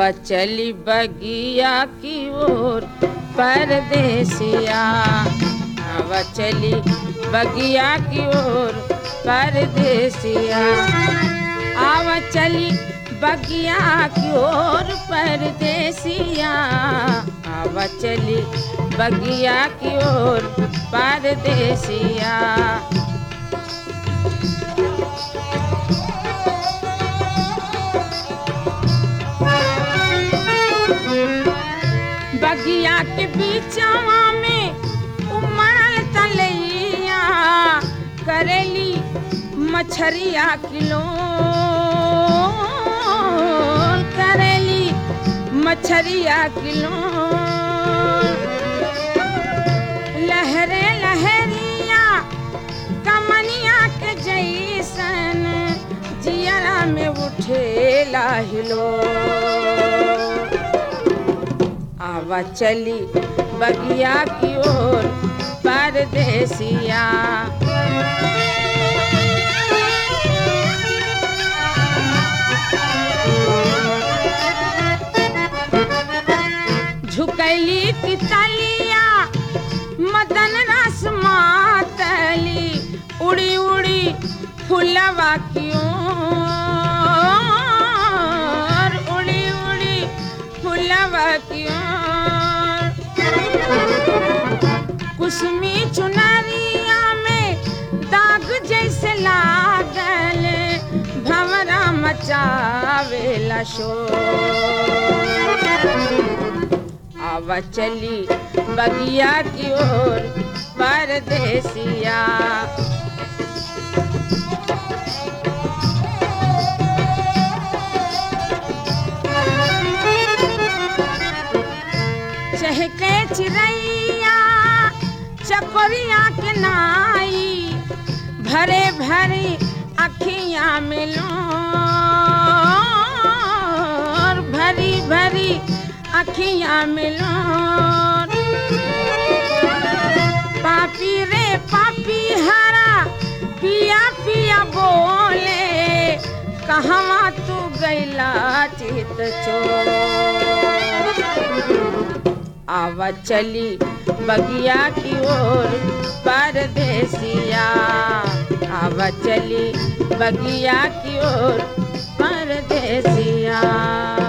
आवा चली बगिया की ओर परदेसिया, आवा चली बगिया की ओर परदेसिया, आवा चली बगिया की ओर परदेसिया, आवा चली बगिया की ओर परदेसिया। बगिया के बीचवा में उमड़ल तलैया, करेली मछरिया किलो, करेली मछरिया किलो, लहरे लहरिया कमनिया के जैसन जियरा में उठेला हिलो। आवा चली बगिया की ओर परदेसिया, झुकैली की तलिया मदन रस मातली, उड़ी उड़ी फुलवा की ओर, उड़ी उड़ी फुलवा की ओर, कुसमी चुनरिया में दाग जैसे लागल, भंवरा मचावेला शोर। आवा चली बगिया की ओर परदेसिया, चहके चिड़ैया चकोरिया के नाई, भरे भरी अखियाँ मिलो, भरी भरी अखियाँ मिलो। पापी रे पापी हरा पिया पिया बोले, कहवा तू गैला चित चोर। आवा चली बगिया की ओर परदेसिया, आवा चली बगिया की ओर परदेसिया।